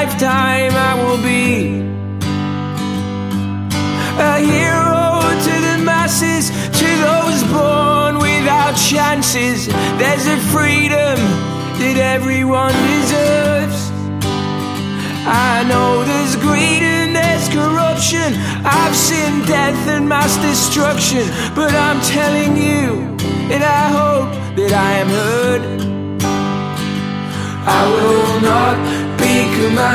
lifetime I will be a hero to the masses, to those born without chances. There's a freedom that everyone deserves. I know there's greed and there's corruption, I've seen death and mass destruction, but I'm telling you, and I hope that I am heard, I will not be commanded.